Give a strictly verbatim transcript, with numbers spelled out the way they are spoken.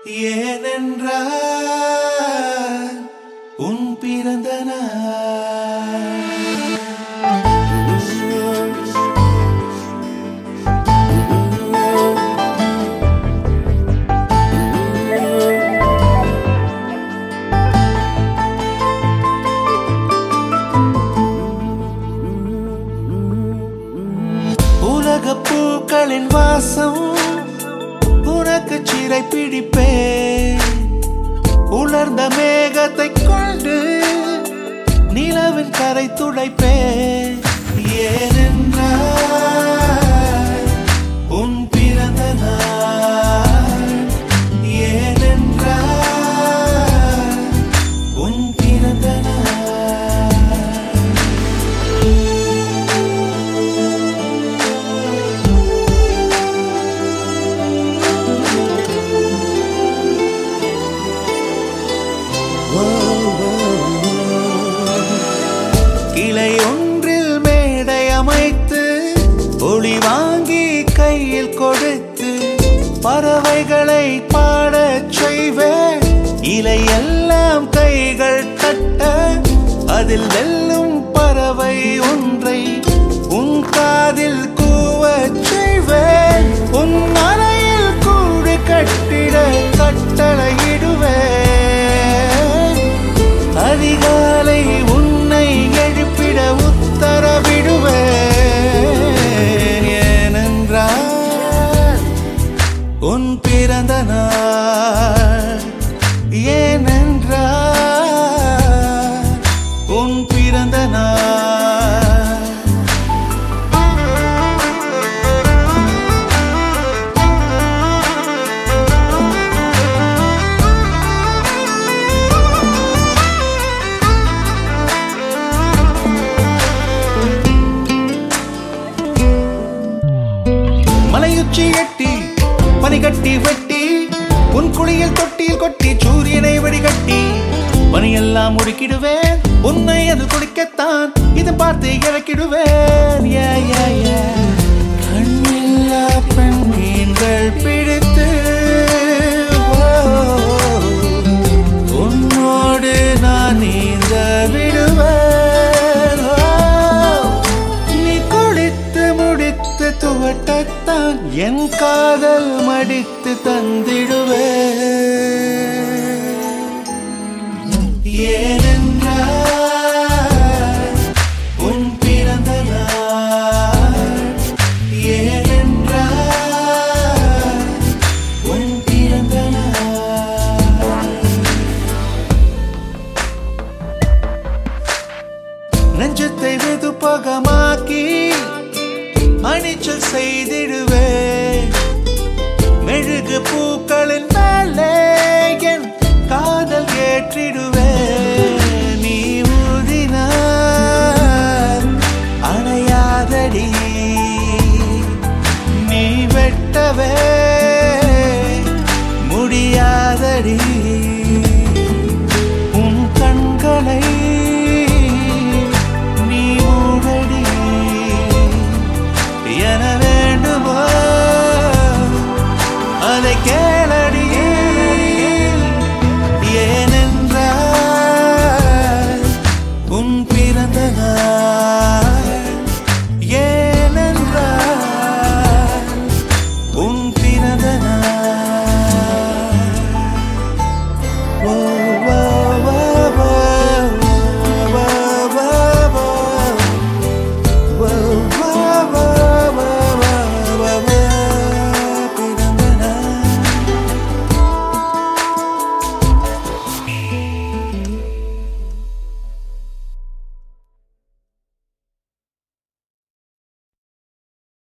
ஏனென்றால் உன் பிறந்த நாள். உலகப் பூக்களின் வாசம் உனக்கு சிறை பிடிப்பேன். உலர்ந்த மேகத்தை கொண்டு நிலவின் கரை துடைப்பேன். ஏனென்றால் உன் பிறந்த நாள். ஏனென்றால் உன் பிறந்த நாள். கிளை ஒன்றில் மேடை அமைத்து ஒளி வாங்கி கையில் கொடுத்து பறவைகளை பாடச் செய்வேன். இலையெல்லாம் கைகள் தட்ட அதில் வெல்லும் பறவை ஒன்றை உன் காதில் கூவச் செய்வேன். உன் அறையில் கூடு கட்டிட கட்டளையிடுவேன். அதிகாலை உன்னை எழுப்பிட உத்தரவிடுவேன். ஏனென்றால் உன் பிறந்த நாள். ஏனென்றால் உன் பிறந்த நாள். மலையுச்சி எட்டி பனிகட்டி வெட்டி உன் குளியில் தொட்டியில் கொட்டி சூரியனை வடிகட்டி பனியெல்லாம் முடுக்கிடுவேன். உன்னை அது குடிக்கத்தான் இது பார்த்து இறக்கிடுவேன். கண்ணில்லா பெண் மீன்கள் பிடித்து உன்னோடு நான் நீந்த விடுவேன். நீ குளித்து முடித்து துவட்டத்தான் என் காதல் மடித்து தந்திடுவேன். ஏனென்றால் உன் பிறந்த நாள். ஏனென்றால் உன் பிறந்த நாள். நெஞ்சத்தை வெதுப்பகமாக்கி அணிச்சல் செய்திடுவேன். மெழுகு பூக்களின் மேலே என் காதல் ஏற்றிடுவேன். நீ ஊதினார் அணையாதடி